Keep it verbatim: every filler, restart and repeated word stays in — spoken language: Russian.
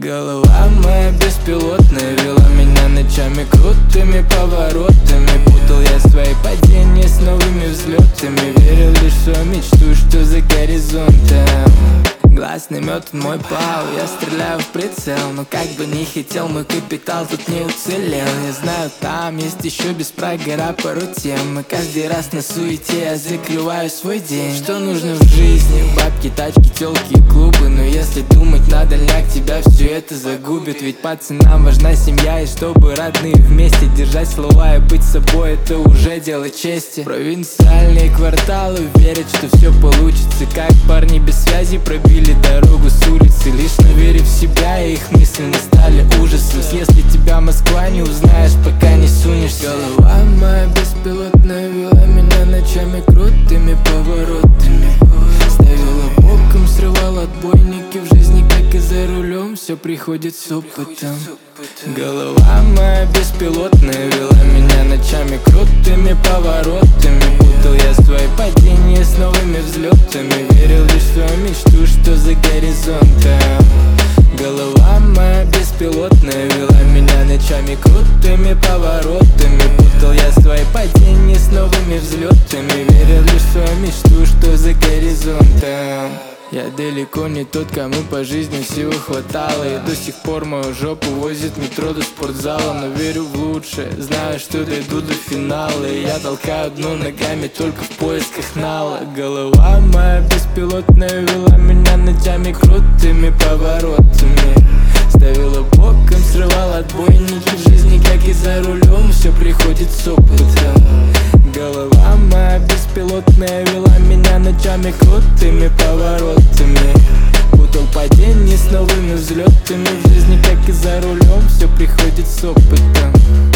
Голова моя беспилотная вела меня ночами крутыми поворотами. Путал я свои падения с новыми взлетами. Верил лишь в свою мечту, что за горизонтом. Глаз наметан мой плав, я стреляю в прицел. Но как бы ни хотел, мой капитал тут не уцелел. Я знаю, там есть еще без прогора пару тем. И каждый раз на суете я закрываю свой день. Что нужно в жизни? Бабки, тачки, телки и клубы. Но если думать на дальняк, тебя все это загубит. Ведь пацанам важна семья, и чтобы родные вместе держать слова и быть собой, это уже дело чести. Провинциальные кварталы верят, что все получится. Как парни без связи пробили дорогу с улицы. Лишь не верив в себя, и их мысли не стали ужасом. Если тебя Москва не узнаешь, пока не сунешься. Голова моя беспилотная вела меня ночами крутыми поворотами. Ставила боком, срывала отбойники. В жизни, как и за рулем, все приходит с опытом. Голова моя беспилотная вела меня ночами крутыми поворотами. Путал я свои падения с новыми взлетами. Верил лишь в свою мечту, что за горизонтом. Голова моя беспилотная вела меня ночами крутыми поворотами. Путал я свои падения с новыми взлетами. Верил лишь в свою мечту, что за горизонтом. Я далеко не тот, кому по жизни силы хватало. И до сих пор мою жопу возит метро до спортзала. Но верю в лучшее, знаю, что дойду до финала. И я толкаю дно ногами только в поисках нала. Голова моя беспилотная вела меня ночами крутыми поворотами. Ставила боком, срывала отбойники. В жизни, как и за рулем, все приходит с опытом. Голова моя беспилотная вела меня ночами крутыми поворотами. Путал падения с новыми взлетами. В жизни, как и за рулем, все приходит с опытом.